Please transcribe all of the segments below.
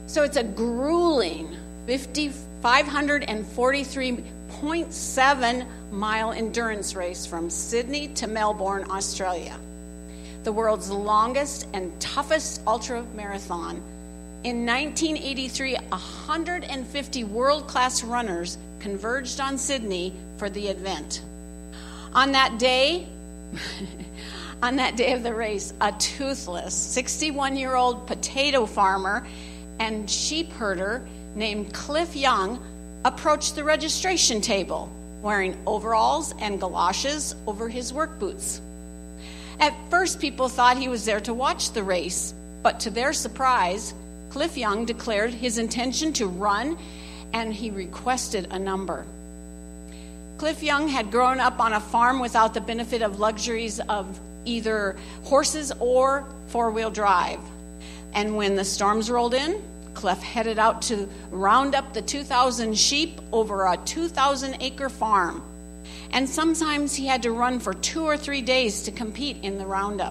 So it's a grueling 543.7 mile endurance race from Sydney to Melbourne, Australia. The world's longest and toughest ultra marathon. In 1983, 150 world-class runners converged on Sydney for the event. On that day of the race, a toothless 61-year-old potato farmer and sheep herder named Cliff Young approached the registration table wearing overalls and galoshes over his work boots. At first, people thought he was there to watch the race, but to their surprise, Cliff Young declared his intention to run, and he requested a number. Cliff Young had grown up on a farm without the benefit of luxuries of either horses or four-wheel drive. And when the storms rolled in, Cliff headed out to round up the 2,000 sheep over a 2,000-acre farm. And sometimes he had to run for 2 or 3 days to complete the roundup.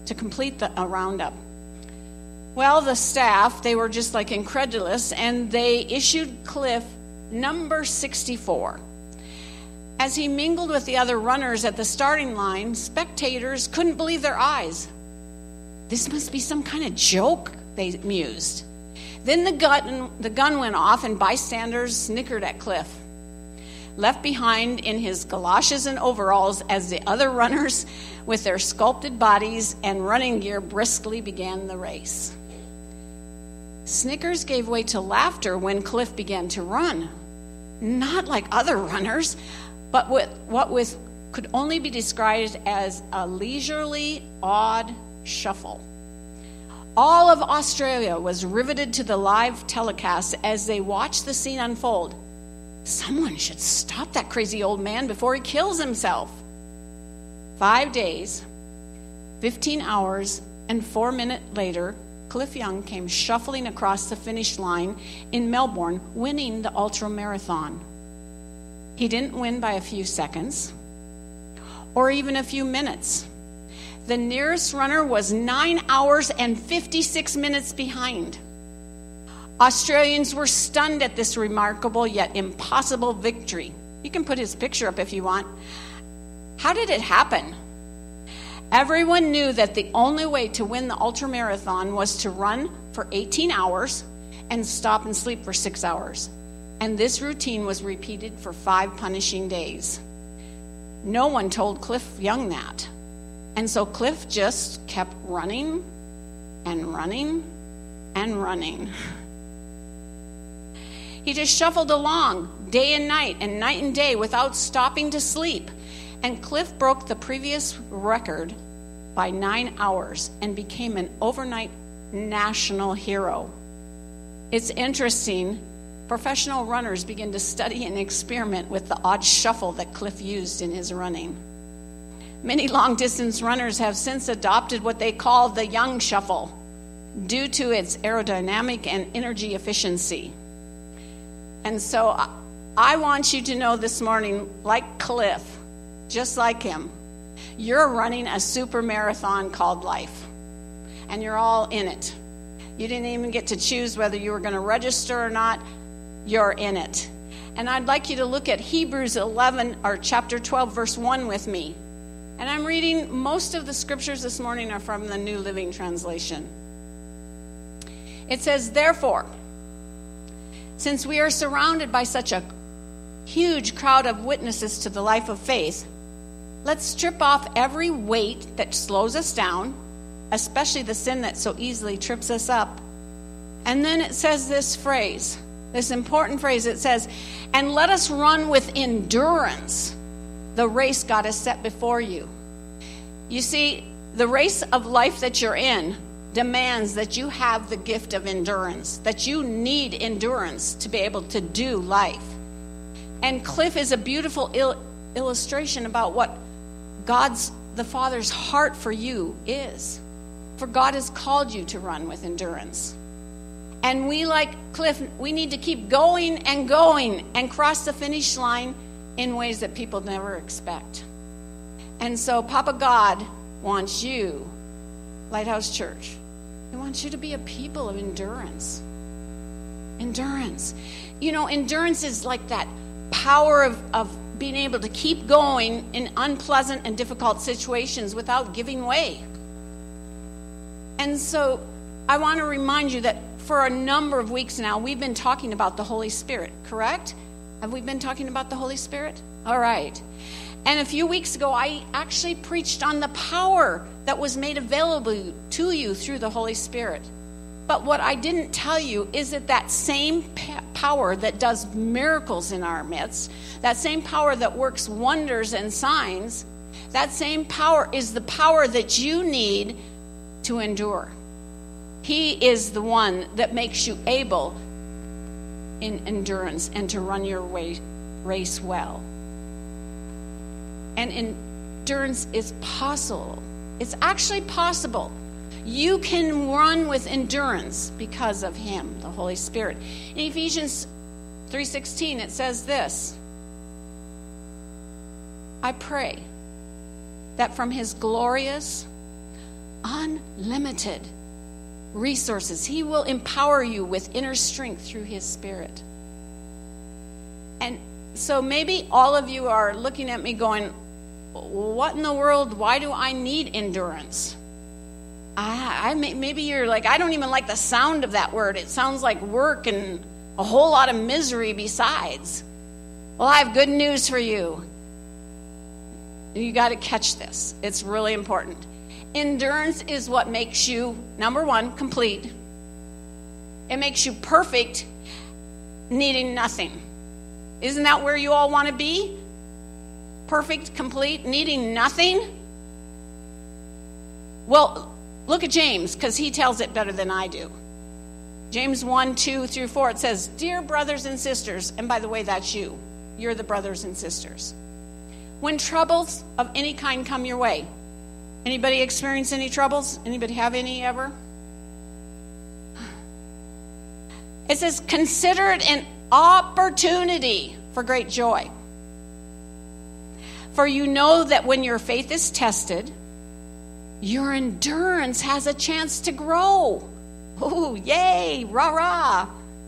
Well, the staff, they were just like incredulous, and they issued Cliff number 64. As he mingled with the other runners at the starting line, spectators couldn't believe their eyes. This must be some kind of joke, they mused. Then the gun went off, and bystanders snickered at Cliff. Left behind in his galoshes and overalls as the other runners with their sculpted bodies and running gear briskly began the race. Snickers gave way to laughter when Cliff began to run. Not like other runners, but with what could only be described as a leisurely, odd shuffle. All of Australia was riveted to the live telecast as they watched the scene unfold. Someone should stop that crazy old man before he kills himself. 5 days, 15 hours, and 4 minutes later, Cliff Young came shuffling across the finish line in Melbourne, winning the ultra marathon. He didn't win by a few seconds or even a few minutes. The nearest runner was 9 hours and 56 minutes behind. Australians were stunned at this remarkable yet impossible victory. You can put his picture up if you want. How did it happen? Everyone knew that the only way to win the ultramarathon was to run for 18 hours and stop and sleep for 6 hours. And this routine was repeated for 5 punishing days. No one told Cliff Young that. And so Cliff just kept running and running and running. He just shuffled along day and night and day without stopping to sleep. And Cliff broke the previous record by 9 hours and became an overnight national hero. It's interesting, professional runners begin to study and experiment with the odd shuffle that Cliff used in his running. Many long-distance runners have since adopted what they call the Young Shuffle due to its aerodynamic and energy efficiency. And so I want you to know this morning, like Cliff, just like him, you're running a super marathon called life, and you're all in it. You didn't even get to choose whether you were going to register or not. You're in it. And I'd like you to look at Hebrews 11, or chapter 12, verse 1 with me. And I'm reading, most of the scriptures this morning are from the New Living Translation. It says, therefore, since we are surrounded by such a huge crowd of witnesses to the life of faith, let's strip off every weight that slows us down, especially the sin that so easily trips us up. And then it says this phrase, this important phrase, it says, and let us run with endurance the race God has set before you. You see, the race of life that you're in demands that you have the gift of endurance, that you need endurance to be able to do life. And Cliff is a beautiful illustration about what God's, the Father's heart for you is. For God has called you to run with endurance. And we, like Cliff, we need to keep going and cross the finish line in ways that people never expect. And so Papa God wants you, Lighthouse Church, he wants you to be a people of endurance. Endurance. Endurance is like that power of being able to keep going in unpleasant and difficult situations without giving way. And so I want to remind you that for a number of weeks now, we've been talking about the Holy Spirit, correct? Have we been talking about the Holy Spirit? All right. And a few weeks ago, I actually preached on the power that was made available to you through the Holy Spirit. But what I didn't tell you is that same power that does miracles in our midst, that same power that works wonders and signs, that same power is the power that you need to endure. He is the one that makes you able in endurance and to run your race well. And endurance is possible. It's actually possible. You can run with endurance because of him, the Holy Spirit. In Ephesians 3:16, it says this: I pray that from his glorious, unlimited resources, he will empower you with inner strength through his Spirit. And so maybe all of you are looking at me going, what in the world? Why do I need endurance? Maybe you're like, I don't even like the sound of that word. It sounds like work and a whole lot of misery besides. Well, I have good news for you. You got to catch this. It's really important. Endurance is what makes you, number one, complete. It makes you perfect, needing nothing. Isn't that where you all want to be? Perfect, complete, needing nothing? Well, look at James, because he tells it better than I do. James 1:2-4, it says, Dear brothers and sisters, and by the way, that's you. You're the brothers and sisters. When troubles of any kind come your way, anybody experience any troubles? Anybody have any ever? It says, consider it an opportunity for great joy. For you know that when your faith is tested, your endurance has a chance to grow. Oh, yay, rah-rah.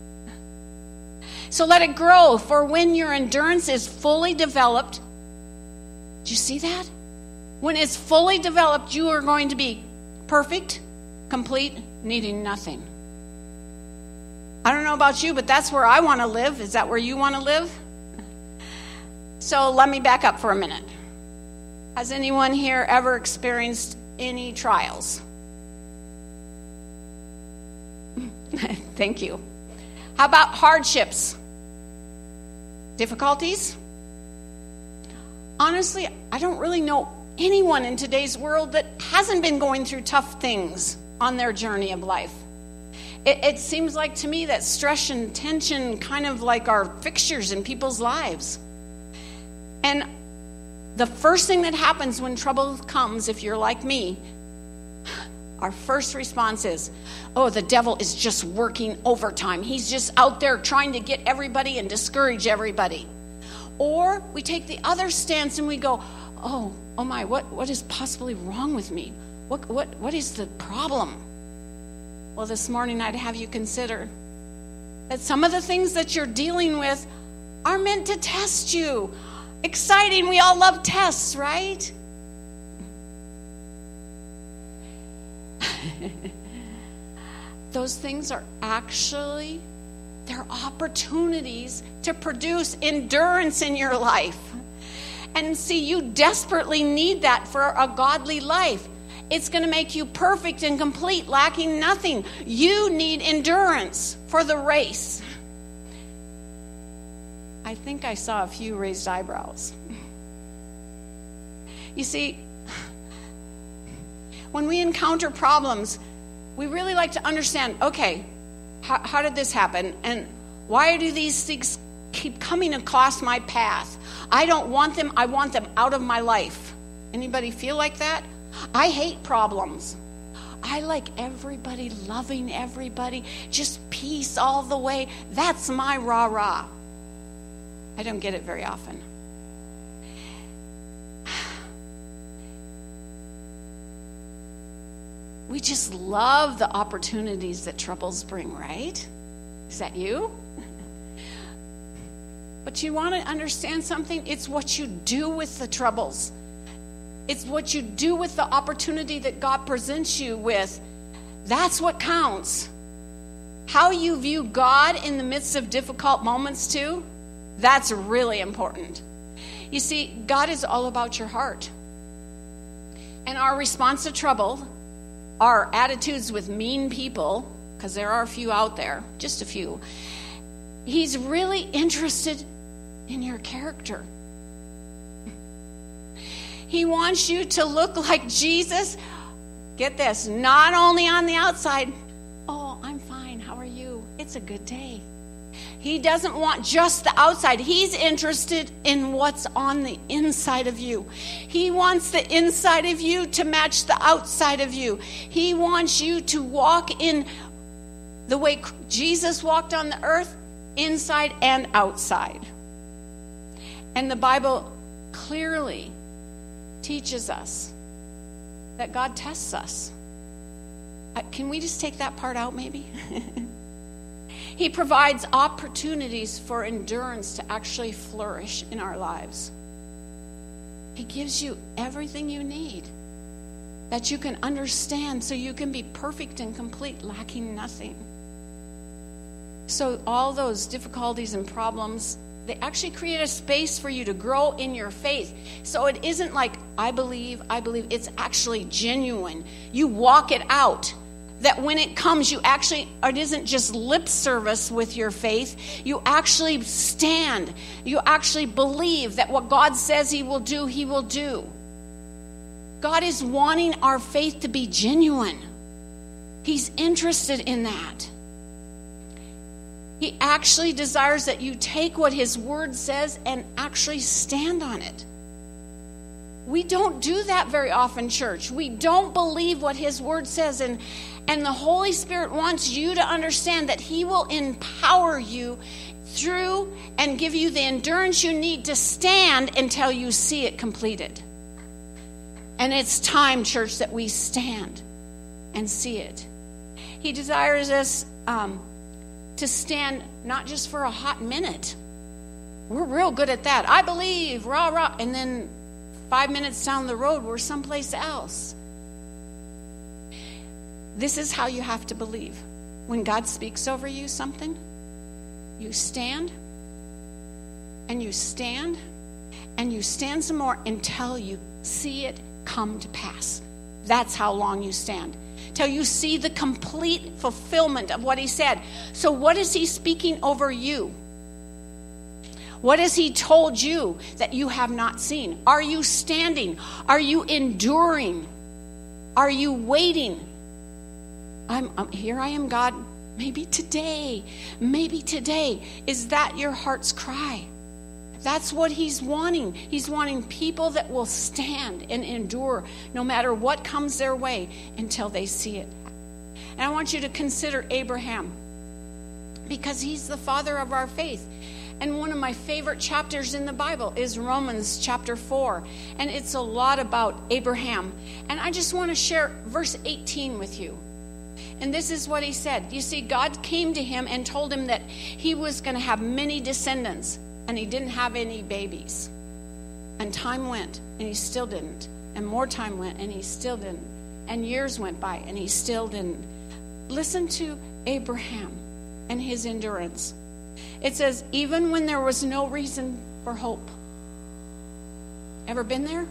So let it grow, for when your endurance is fully developed, do you see that? When it's fully developed, you are going to be perfect, complete, needing nothing. I don't know about you, but that's where I want to live. Is that where you want to live? So let me back up for a minute. Has anyone here ever experienced any trials? Thank you. How about hardships? Difficulties? Honestly, I don't really know anyone in today's world that hasn't been going through tough things on their journey of life. It seems like to me that stress and tension kind of like are fixtures in people's lives. And the first thing that happens when trouble comes, if you're like me, our first response is, oh, the devil is just working overtime. He's just out there trying to get everybody and discourage everybody. Or we take the other stance and we go, oh my, what is possibly wrong with me? What is the problem? Well, this morning I'd have you consider that some of the things that you're dealing with are meant to test you. Exciting, we all love tests, right? Those things are actually, they're opportunities to produce endurance in your life. And see, you desperately need that for a godly life. It's going to make you perfect and complete, lacking nothing. You need endurance for the race. I think I saw a few raised eyebrows. You see, when we encounter problems, we really like to understand, okay, how did this happen? And why do these things keep coming across my path? I don't want them. I want them out of my life. Anybody feel like that? I hate problems. I like everybody, loving everybody, just peace all the way. That's my rah-rah. I don't get it very often. We just love the opportunities that troubles bring, right? Is that you? But you want to understand something? It's what you do with the troubles. It's what you do with the opportunity that God presents you with. That's what counts. How you view God in the midst of difficult moments too, that's really important. You see, God is all about your heart. And our response to trouble, our attitudes with mean people, because there are a few out there, just a few, He's really interested in your character. He wants you to look like Jesus. Get this, not only on the outside. Oh, I'm fine. How are you? It's a good day. He doesn't want just the outside. He's interested in what's on the inside of you. He wants the inside of you to match the outside of you. He wants you to walk in the way Jesus walked on the earth, inside and outside. And the Bible clearly teaches us that God tests us. Can we just take that part out maybe? He provides opportunities for endurance to actually flourish in our lives. He gives you everything you need that you can understand so you can be perfect and complete, lacking nothing. So all those difficulties and problems, they actually create a space for you to grow in your faith. So it isn't like, I believe. It's actually genuine. You walk it out. That when it comes, it isn't just lip service with your faith. You actually stand. You actually believe that what God says He will do, He will do. God is wanting our faith to be genuine. He's interested in that. He actually desires that you take what His Word says and actually stand on it. We don't do that very often, church. We don't believe what His Word says, and the Holy Spirit wants you to understand that He will empower you through and give you the endurance you need to stand until you see it completed. And it's time, church, that we stand and see it. He desires us to stand not just for a hot minute. We're real good at that. I believe, rah, rah, and then 5 minutes down the road, we're someplace else. This is how you have to believe. When God speaks over you something, you stand, and you stand, and you stand some more until you see it come to pass. That's how long you stand. Till you see the complete fulfillment of what He said. So what is He speaking over you? What has He told you that you have not seen? Are you standing? Are you enduring? Are you waiting? Here I am, God. Maybe today. Is that your heart's cry? That's what He's wanting. He's wanting people that will stand and endure no matter what comes their way until they see it. And I want you to consider Abraham, because he's the father of our faith. And one of my favorite chapters in the Bible is Romans chapter 4. And it's a lot about Abraham. And I just want to share verse 18 with you. And this is what he said. You see, God came to him and told him that he was going to have many descendants. And he didn't have any babies. And time went, and he still didn't. And more time went, and he still didn't. And years went by, and he still didn't. Listen to Abraham and his endurance. It says, even when there was no reason for hope. Ever been there?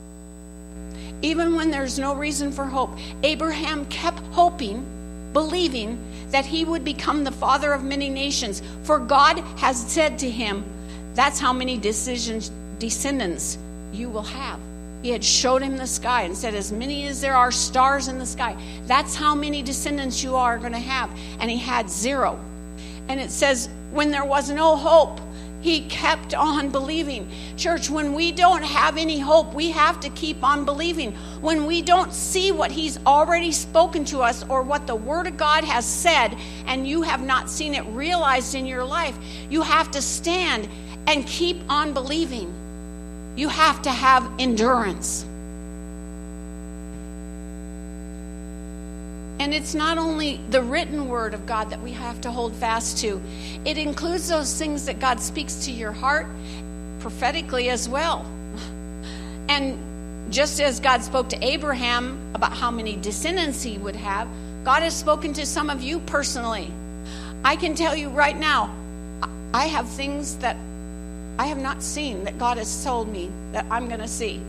Even when there's no reason for hope, Abraham kept hoping, believing that he would become the father of many nations. For God has said to him, that's how many descendants you will have. He had showed him the sky and said, as many as there are stars in the sky, that's how many descendants you are going to have. And he had 0. And it says, when there was no hope, he kept on believing. Church, when we don't have any hope, we have to keep on believing. When we don't see what He's already spoken to us or what the Word of God has said, and you have not seen it realized in your life, you have to stand and keep on believing. You have to have endurance. And And it's not only the written word of God that we have to hold fast to. It includes those things that God speaks to your heart prophetically as well. And just as God spoke to Abraham about how many descendants he would have, God has spoken to some of you personally. I can tell you right now, I have things that I have not seen that God has told me that I'm going to see.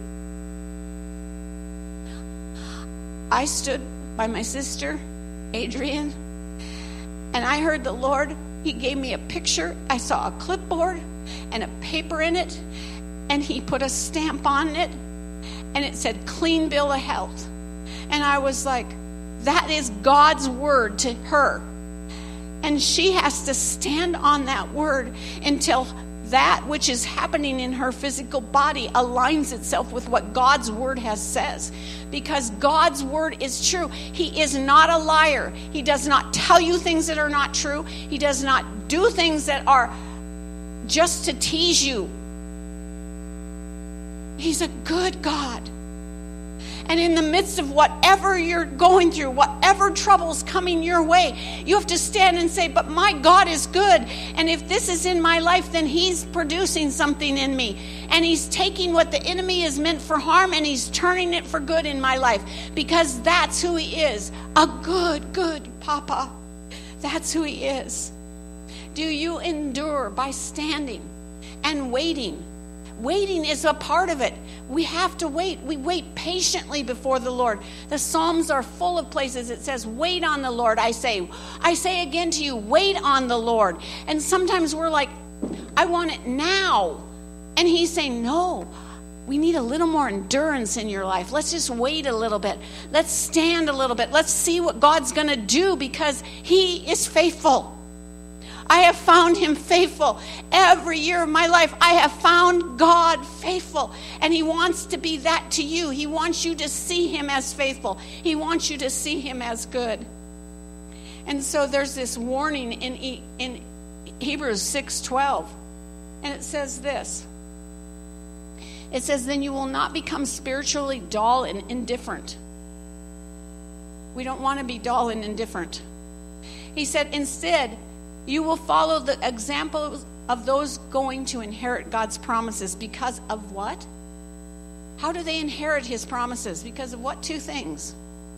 I stood by my sister, Adrienne, and I heard the Lord. He gave me a picture. I saw a clipboard and a paper in it, and he put a stamp on it, and it said, clean bill of health. And I was like, that is God's word to her. And she has to stand on that word until that which is happening in her physical body aligns itself with what God's word says. Because God's word is true. He is not a liar. He does not tell you things that are not true. He does not do things that are just to tease you. He's a good God. And in the midst of whatever you're going through, whatever trouble's coming your way, you have to stand and say, but my God is good. And if this is in my life, then he's producing something in me. And he's taking what the enemy is meant for harm and he's turning it for good in my life. Because that's who he is. A good, good Papa. That's who he is. Do you endure by standing and waiting? Waiting is a part of it. We have to wait. We wait patiently before the Lord. The Psalms are full of places. It says, wait on the Lord, I say. I say again to you, wait on the Lord. And sometimes we're like, I want it now. And he's saying, no, we need a little more endurance in your life. Let's just wait a little bit. Let's stand a little bit. Let's see what God's going to do because he is faithful. I have found him faithful. Every year of my life, I have found God faithful. And he wants to be that to you. He wants you to see him as faithful. He wants you to see him as good. And so there's this warning in Hebrews 6:12. And it says this. It says, then you will not become spiritually dull and indifferent. We don't want to be dull and indifferent. He said, instead, you will follow the examples of those going to inherit God's promises. Because of what? How do they inherit his promises? Because of what? Two things.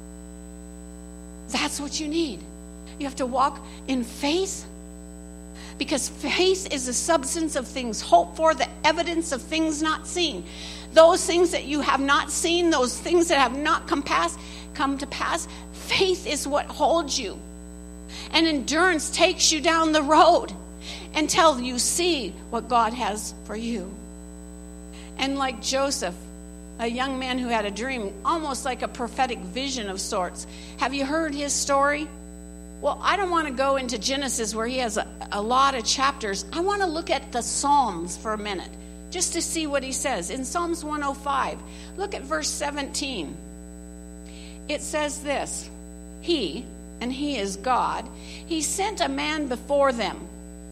That's what you need. You have to walk in faith. Because faith is the substance of things hoped for, the evidence of things not seen. Those things that you have not seen, those things that have not come to pass, faith is what holds you. And endurance takes you down the road until you see what God has for you. And like Joseph, a young man who had a dream, almost like a prophetic vision of sorts. Have you heard his story? Well, I don't want to go into Genesis where he has a lot of chapters. I want to look at the Psalms for a minute, just to see what he says. In Psalms 105, look at verse 17. It says this, and he is God, he sent a man before them,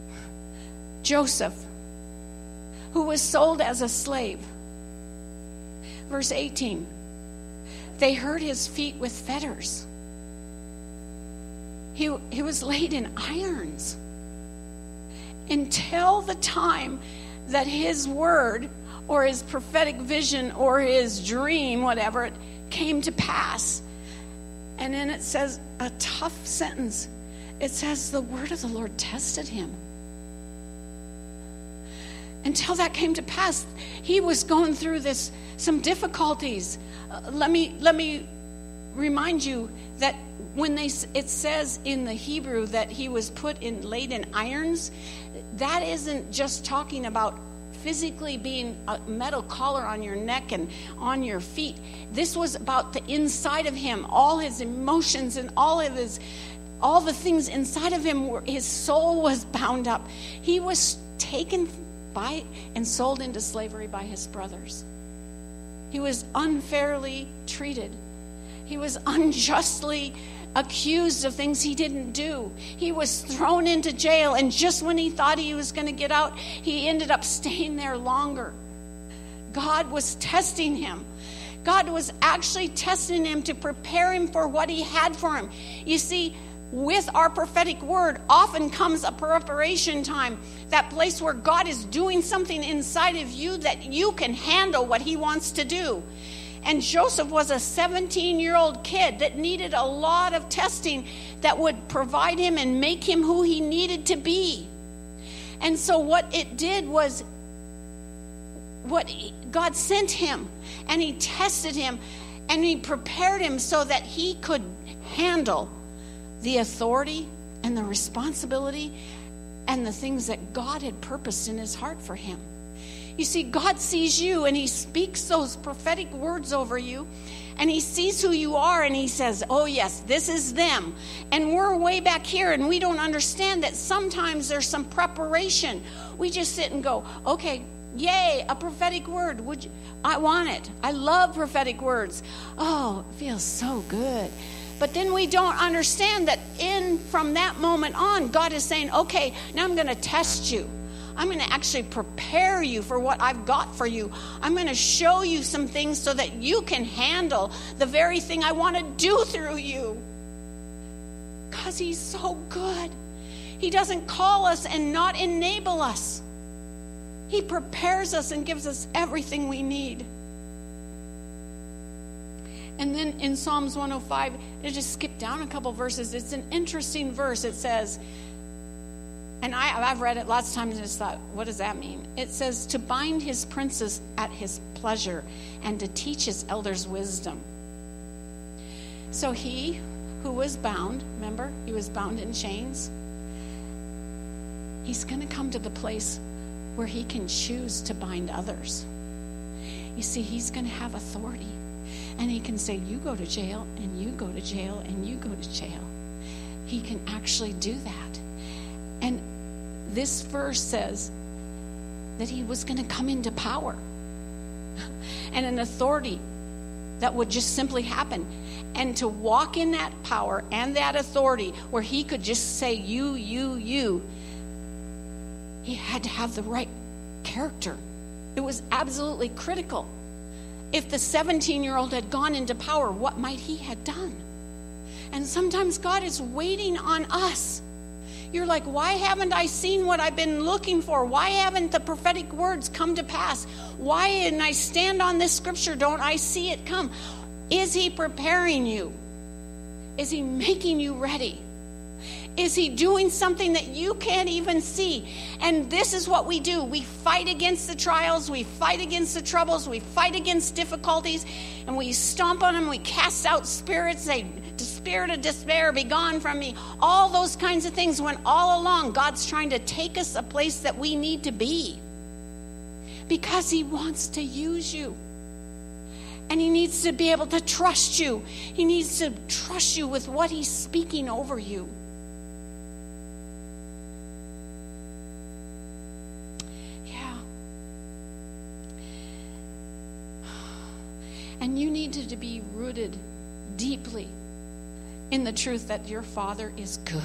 Joseph, who was sold as a slave. Verse 18, they hurt his feet with fetters. He was laid in irons until the time that his word or his prophetic vision or his dream, whatever, it came to pass. And then it says a tough sentence. It says the word of the Lord tested him. Until that came to pass, he was going through some difficulties. Let me remind you that when it says in the Hebrew that he was laid in irons, that isn't just talking about physically being a metal collar on your neck and on your feet. This was about the inside of him, all his emotions and all the things inside of him. His soul was bound up. He was taken by and sold into slavery by his brothers. He was unfairly treated. He was unjustly accused of things he didn't do. He was thrown into jail, and just when he thought he was going to get out, he ended up staying there longer. God was testing him. God was actually testing him to prepare him for what he had for him. You see, with our prophetic word often comes a preparation time, that place where God is doing something inside of you that you can handle what he wants to do. And Joseph was a 17-year-old kid that needed a lot of testing that would provide him and make him who he needed to be. And so what it did was, God sent him, and he tested him, and he prepared him so that he could handle the authority and the responsibility and the things that God had purposed in his heart for him. You see, God sees you, and he speaks those prophetic words over you, and he sees who you are, and he says, oh yes, this is them. And we're way back here, and we don't understand that sometimes there's some preparation. We just sit and go, okay, yay, a prophetic word. I want it. I love prophetic words. Oh, it feels so good. But then we don't understand that from that moment on, God is saying, okay, now I'm going to test you. I'm going to actually prepare you for what I've got for you. I'm going to show you some things so that you can handle the very thing I want to do through you. Because he's so good. He doesn't call us and not enable us. He prepares us and gives us everything we need. And then in Psalms 105, it just skipped down a couple verses. It's an interesting verse. It says, and I've read it lots of times and just thought, what does that mean? It says, to bind his princes at his pleasure and to teach his elders wisdom. So he who was bound, remember, he was bound in chains. He's going to come to the place where he can choose to bind others. You see, he's going to have authority. And he can say, you go to jail, and you go to jail, and you go to jail. He can actually do that. And this verse says that he was going to come into power and an authority that would just simply happen. And to walk in that power and that authority where he could just say, you, he had to have the right character. It was absolutely critical. If the 17-year-old had gone into power, what might he have done? And sometimes God is waiting on us. You're like, why haven't I seen what I've been looking for? Why haven't the prophetic words come to pass? Why, and I stand on this scripture, don't I see it come? Is he preparing you? Is he making you ready? Is he doing something that you can't even see? And this is what we do. We fight against the trials. We fight against the troubles. We fight against difficulties. And we stomp on them. We cast out spirits. Say, spirit of despair, be gone from me. All those kinds of things, when all along God's trying to take us a place that we need to be. Because he wants to use you. And he needs to be able to trust you. He needs to trust you with what he's speaking over you. And you need to be rooted deeply in the truth that your Father is good.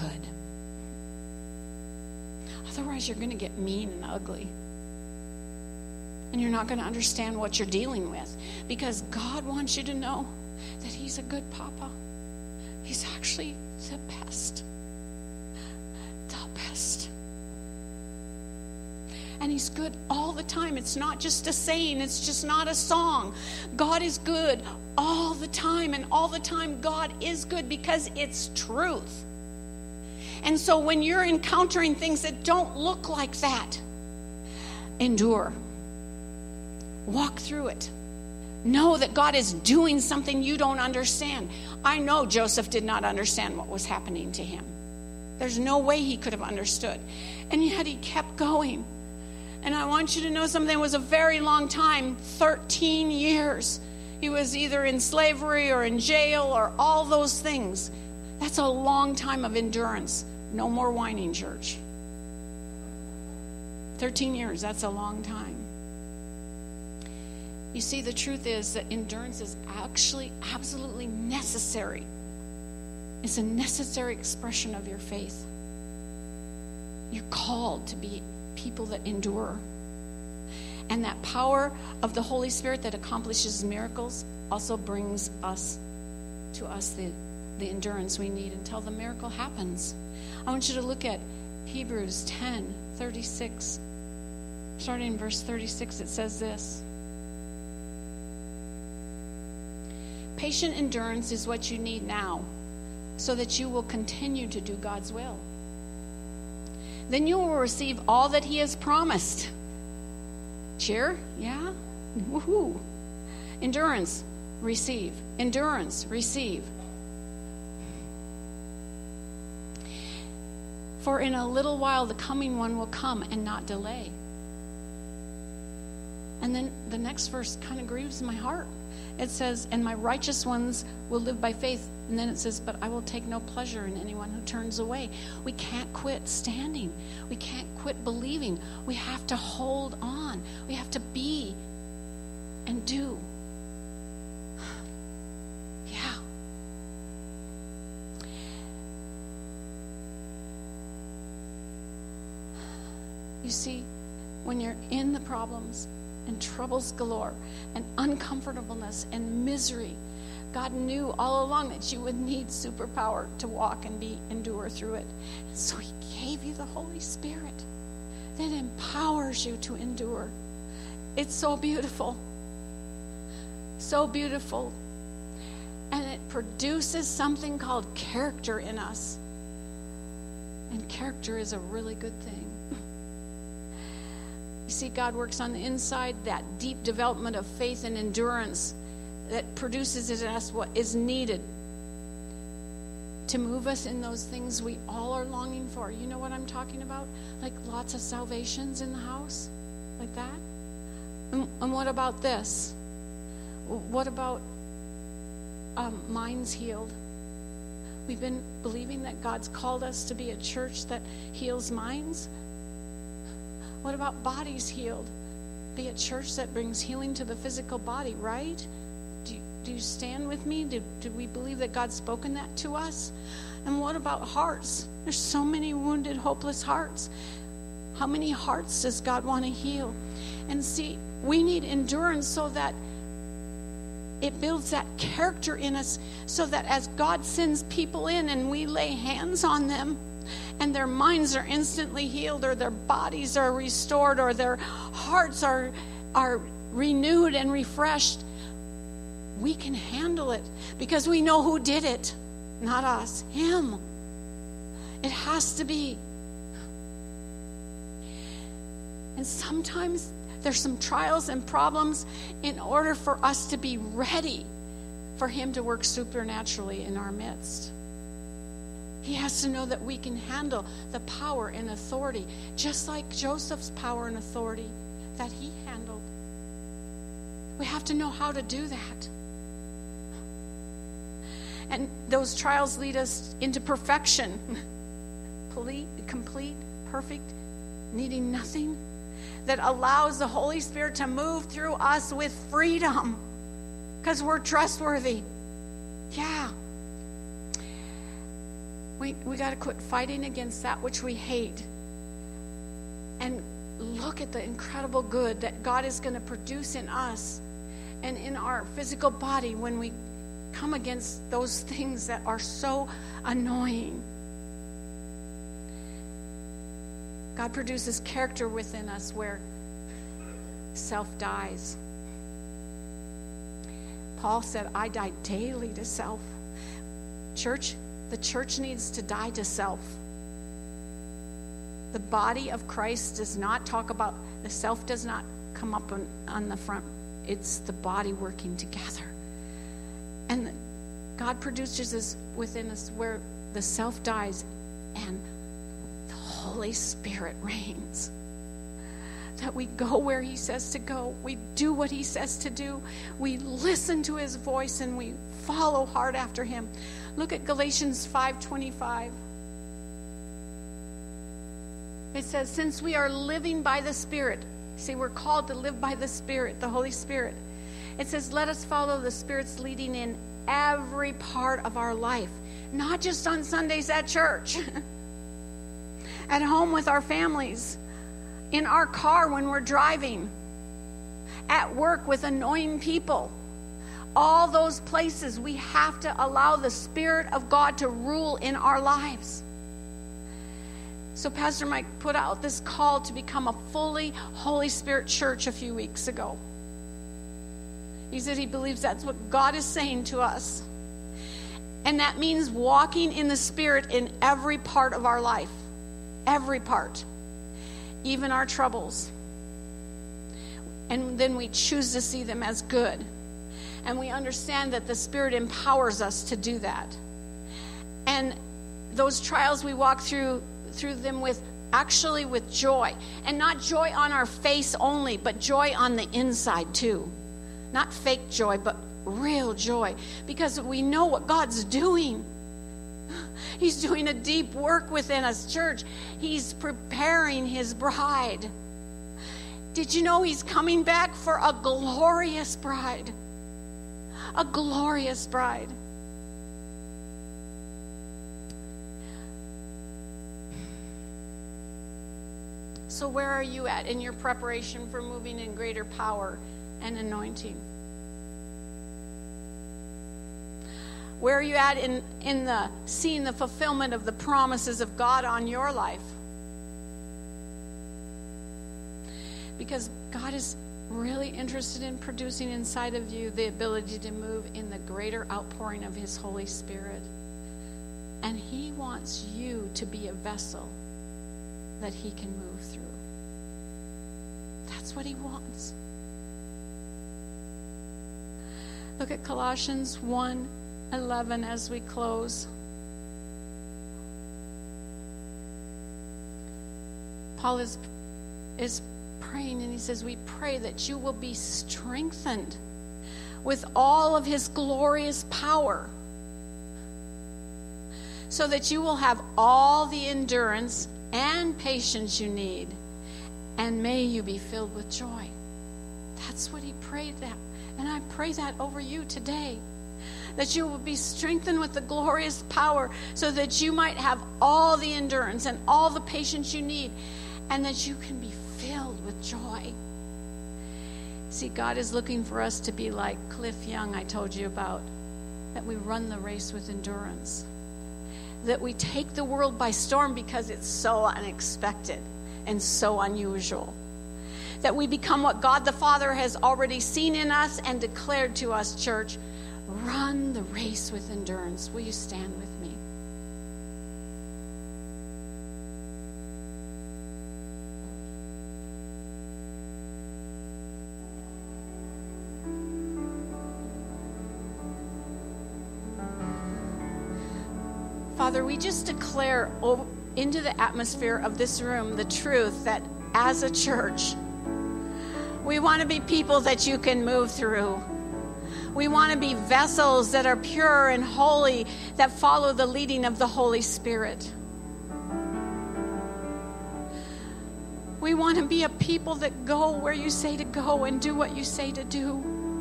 Otherwise, you're going to get mean and ugly. And you're not going to understand what you're dealing with. Because God wants you to know that he's a good papa. He's actually the best. The best. And he's good all the time. It's not just a saying. It's just not a song. God is good all the time. And all the time God is good because it's truth. And so when you're encountering things that don't look like that, endure. Walk through it. Know that God is doing something you don't understand. I know Joseph did not understand what was happening to him. There's no way he could have understood. And yet he kept going. And I want you to know something. It was a very long time, 13 years. He was either in slavery or in jail or all those things. That's a long time of endurance. No more whining, church. 13 years, that's a long time. You see, the truth is that endurance is actually absolutely necessary. It's a necessary expression of your faith. You're called to be people that endure. And that power of the Holy Spirit that accomplishes miracles also brings us the endurance we need until the miracle happens. I want you to look at Hebrews 10:36. Starting in verse 36, it says this. Patient endurance is what you need now, so that you will continue to do God's will. Then you will receive all that he has promised. Cheer? Yeah? Woohoo. Endurance, receive. Endurance, receive. For in a little while the coming one will come and not delay. And then the next verse kind of grieves my heart. It says, and my righteous ones will live by faith. And then it says, but I will take no pleasure in anyone who turns away. We can't quit standing. We can't quit believing. We have to hold on. We have to be and do. Yeah. You see, when you're in the problems and troubles galore and uncomfortableness and misery, God knew all along that you would need superpower to walk and endure through it. And so he gave you the Holy Spirit that empowers you to endure. It's so beautiful. So beautiful. And it produces something called character in us. And character is a really good thing. You see, God works on the inside, that deep development of faith and endurance that produces in us what is needed to move us in those things we all are longing for. You know what I'm talking about? Like lots of salvations in the house, like that. And what about this? What about minds healed? We've been believing that God's called us to be a church that heals minds. What about bodies healed? Be a church that brings healing to the physical body, right? Do you stand with me? Do we believe that God's spoken that to us? And what about hearts? There's so many wounded, hopeless hearts. How many hearts does God want to heal? And see, we need endurance so that it builds that character in us, so that as God sends people in and we lay hands on them, and their minds are instantly healed, or their bodies are restored, or their hearts are renewed and refreshed, we can handle it because we know who did it. Not us, him. It has to be. And sometimes there's some trials and problems in order for us to be ready for him to work supernaturally in our midst. He has to know that we can handle the power and authority, just like Joseph's power and authority that he handled. We have to know how to do that. And those trials lead us into perfection. Complete, perfect, needing nothing. That allows the Holy Spirit to move through us with freedom because we're trustworthy. Yeah. We got to quit fighting against that which we hate and look at the incredible good that God is going to produce in us and in our physical body when we come against those things that are so annoying. God produces character within us where self dies. Paul said, I die daily to self. The church needs to die to self. The body of Christ does not talk about, the self does not come up on the front. It's the body working together. And God produces this within us where the self dies and the Holy Spirit reigns. That we go where he says to go. We do what he says to do. We listen to his voice and we follow hard after him. Look at Galatians 5:25. It says, since we are living by the Spirit, see, we're called to live by the Spirit, the Holy Spirit. It says, let us follow the Spirit's leading in every part of our life, not just on Sundays at church, at home with our families, in our car when we're driving, at work with annoying people. All those places, we have to allow the Spirit of God to rule in our lives. So Pastor Mike put out this call to become a fully Holy Spirit church a few weeks ago. He said he believes that's what God is saying to us. And that means walking in the Spirit in every part of our life. Every part. Even our troubles. And then we choose to see them as good. And we understand that the Spirit empowers us to do that. And those trials we walk through them with joy. And not joy on our face only, but joy on the inside too. Not fake joy, but real joy. Because we know what God's doing. He's doing a deep work within us, church. He's preparing his bride. Did you know he's coming back for a glorious bride? A glorious bride. So where are you at in your preparation for moving in greater power and anointing? Where are you at in the seeing the fulfillment of the promises of God on your life? Because God is really interested in producing inside of you the ability to move in the greater outpouring of his Holy Spirit. And he wants you to be a vessel that he can move through. That's what he wants. Look at Colossians 1:11 as we close. Paul is praying, and he says, we pray that you will be strengthened with all of his glorious power, so that you will have all the endurance and patience you need, and may you be filled with joy. That's what he prayed that. And I pray that over you today, that you will be strengthened with the glorious power, so that you might have all the endurance and all the patience you need, and that you can be filled with joy. See, God is looking for us to be like Cliff Young I told you about, that we run the race with endurance, that we take the world by storm because it's so unexpected and so unusual, that we become what God the Father has already seen in us and declared to us, church. Run the race with endurance. Will you stand with me? Father, we just declare into the atmosphere of this room the truth that as a church, we want to be people that you can move through. We want to be vessels that are pure and holy, that follow the leading of the Holy Spirit. We want to be a people that go where you say to go and do what you say to do.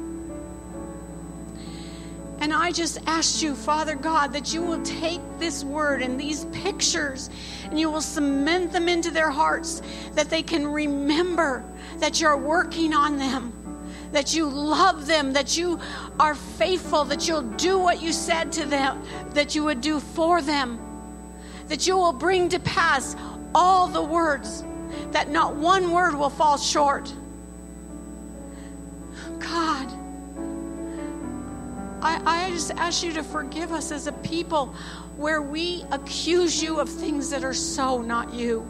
And I just asked you, Father God, that you will take this word and these pictures and you will cement them into their hearts, that they can remember that you're working on them, that you love them, that you are faithful, that you'll do what you said to them, that you would do for them, that you will bring to pass all the words, that not one word will fall short. God, I just ask you to forgive us as a people where we accuse you of things that are so not you.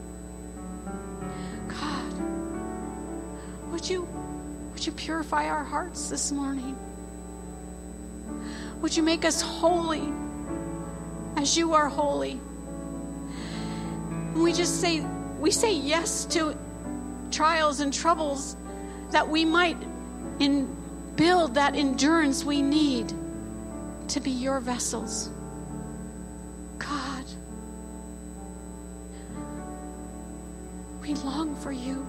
God, would you purify our hearts this morning? Would you make us holy as you are holy? And we say yes to trials and troubles, that we might build that endurance we need to be your vessels. God, we long for you.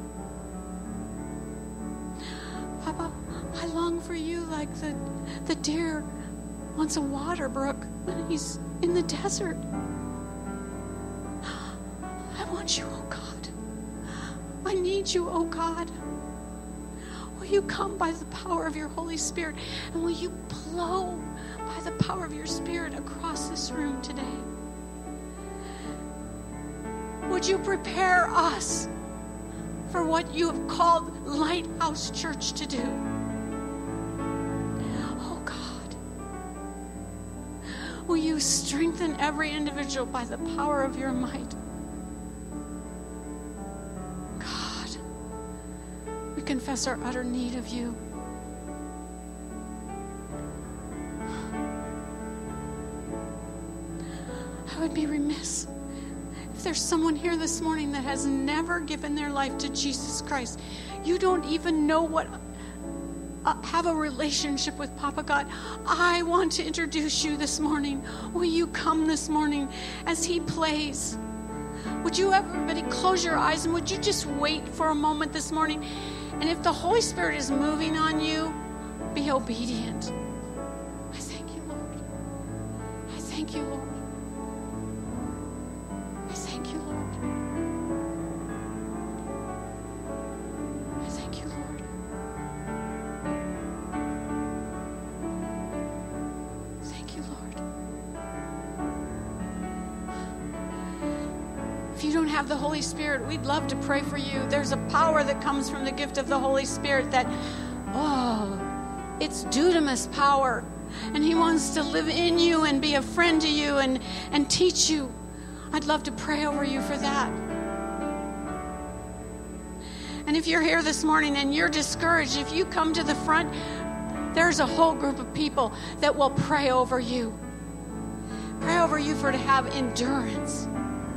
Papa, I long for you like the deer wants a water brook when he's in the desert. I want you, oh God. I need you, oh God. you come by the power of your Holy Spirit? And will you blow by the power of your Spirit across this room today? Would you prepare us for what you have called Lighthouse Church to do? Oh God, will you strengthen every individual by the power of your might? God, we confess our utter need of you. I would be remiss if there's someone here this morning that has never given their life to Jesus Christ. You don't even know what have a relationship with Papa God. I want to introduce you this morning. Will you come this morning as he plays? Would you, everybody, close your eyes, and would you just wait for a moment this morning? And if the Holy Spirit is moving on you, be obedient. I thank you, Lord. I thank you, Lord. I thank you, Lord. I thank you, Lord. Thank you, Lord. If you don't have the Holy Spirit, we'd love to pray for you. There's a power that comes from the gift of the Holy Spirit that, it's dunamis power. And he wants to live in you and be a friend to you and teach you. I'd love to pray over you for that. And if you're here this morning and you're discouraged, if you come to the front, there's a whole group of people that will pray over you. Pray over you to have endurance.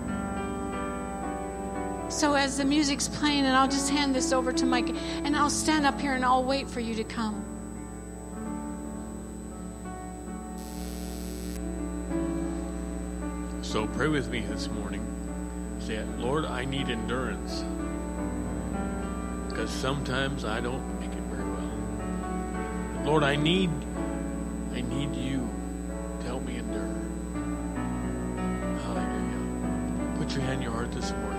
So as the music's playing, and I'll just hand this over to Mike, and I'll stand up here and I'll wait for you to come. So pray with me this morning. Say, Lord, I need endurance. Because sometimes I don't make it very well. Lord, I need you to help me endure. Hallelujah. Put your hand in your heart this morning.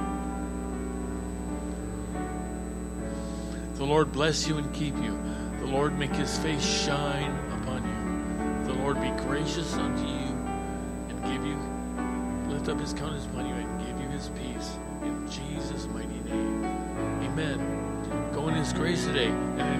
The Lord bless you and keep you. The Lord make his face shine upon you. The Lord be gracious unto you and give you, lift up his countenance upon you and give you his peace. In Jesus' mighty name. Amen. Go in his grace today. And